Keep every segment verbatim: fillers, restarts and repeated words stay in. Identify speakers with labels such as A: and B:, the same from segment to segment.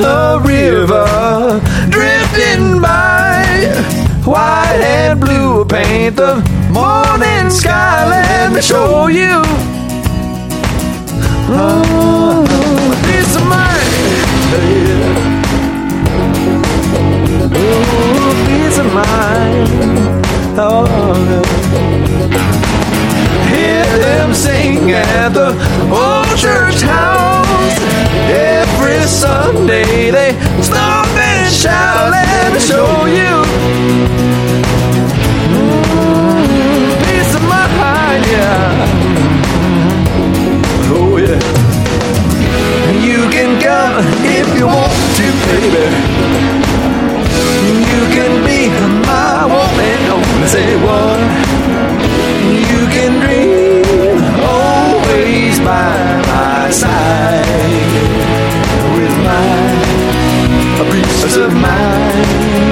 A: the river, drifting by. White and blue paint the morning sky. Let me show you. Oh, peace of mind. Oh, peace of mind. Oh, hear them sing at the old church house. Every Sunday they stop and shout. Let me show you. Mm, peace of mind, yeah. Oh yeah. You can come if you want to, baby. You can be my woman. Only say what. You can dream always by my side with my peace of mind.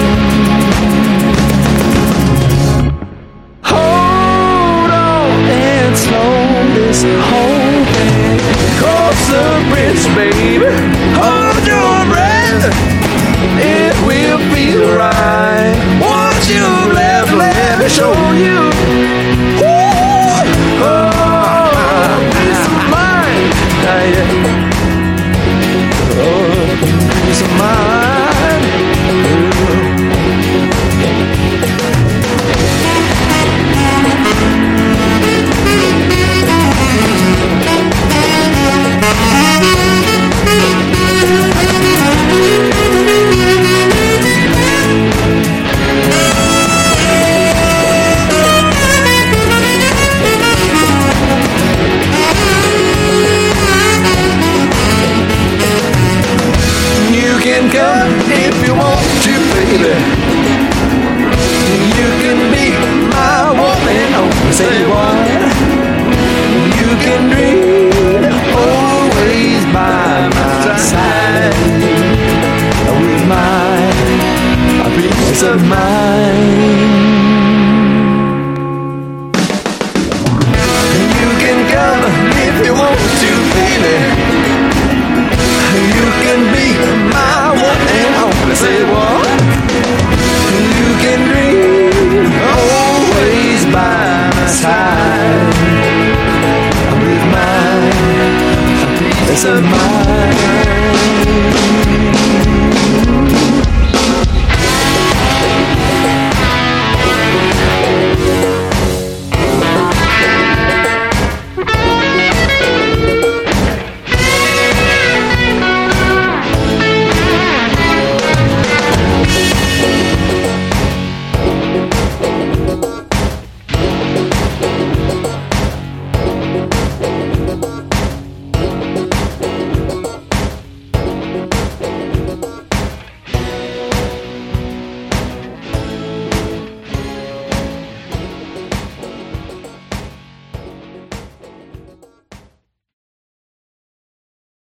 A: Hold on and slow this whole thing. Cross the bridge, baby. Hold your breath. It will feel right. Once you've left, let me show you. Woo! Oh, peace of mind. Ah, yeah. Oh, peace of mind. Come if you want to, baby. You can be my woman. Oh, say what? You can dream always by my side with my peace of mind.